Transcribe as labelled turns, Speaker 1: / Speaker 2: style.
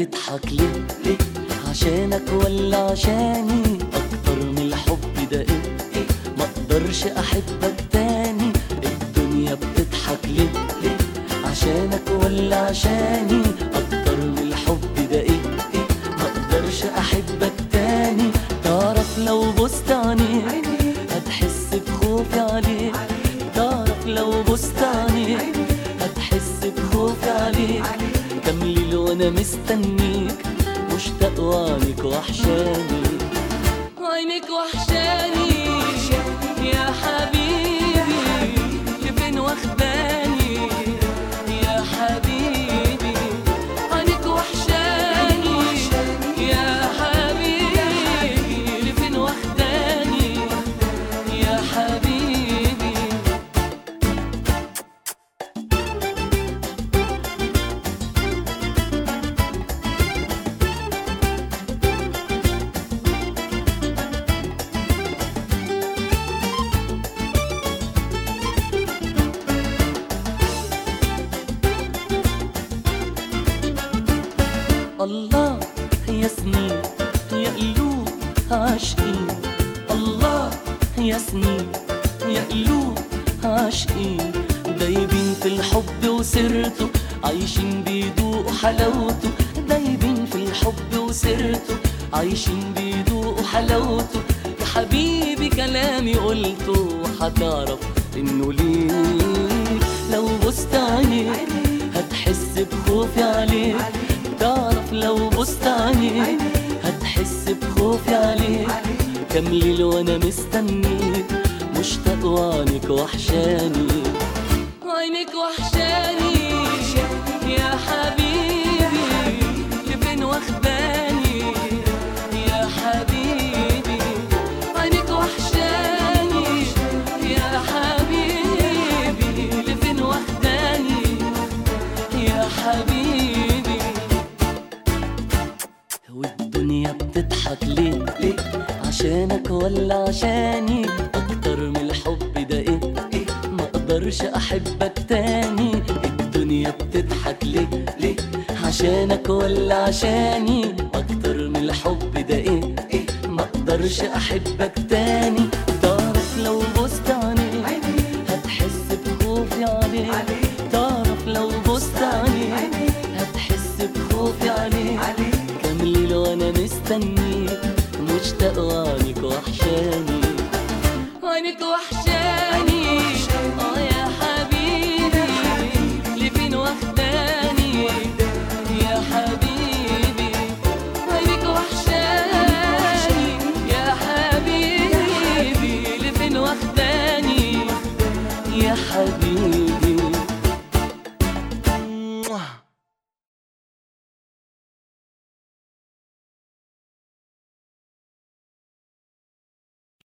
Speaker 1: بتضحك ليه ليه؟ عشانك ولا عشاني؟ اكتر من الحب ده ايه؟ ما اقدرش احبك تاني. الدنيا بتضحك ليه ليه؟ عشانك ولا عشاني؟ اكتر من الحب ده ايه؟ ما اقدرش احبك تاني. تعرف لو بصت عينيك هتحس بخوفي عليك. تعرف لو بصت عينيك هتحس بخوفي عليك. كام ليل وانا مستنيك مشتاق وعينك وحشاني. عينك وحشاني يا حبيبي، لفين واخداني يا حبيبي. عينك وحشاني يا حبيبي، لفين واخداني يا حبيبي. الله يا سنين يا قلوب عاشقين. الله يا سنين يا قلوب عاشقين. دايبين في الحب وسرته، عايشين بيدوقوا حلاوته. دايبين في الحب وسرته، عايشين بيدوقوا حلاوته. يا حبيبي كلامي قلته وحتعرف انه ليك. لو بصت عينيك هتحس بخوفي عليك. تعرف لو بصت عينيك هتحس بخوفي عليك. كام ليل وانا مستنيك مشتاق وعينك وحشاني. عينك وحشاني يا حبيبي، لفين واخداني يا حبيبي. عينك وحشاني يا حبيبي، لفين واخداني يا حبيبي. والدنيا بتضحك ليه ليه؟ عشانك ولا عشاني؟ اكتر من الحب ده ايه؟ ما اقدرش احبك تاني. الدنيا بتضحك ليه ليه؟ عشانك ولا عشاني؟ اكتر من الحب ده ايه؟ ما اقدرش احبك تاني. تعرف لو بصت عينيك هتحس بخوفي عليك. تعرف لو بصت عينيك هتحس بخوفي عليك. كام ليل وانا مستنيك مشتاق وعينك وحشاني. عينك وحشاني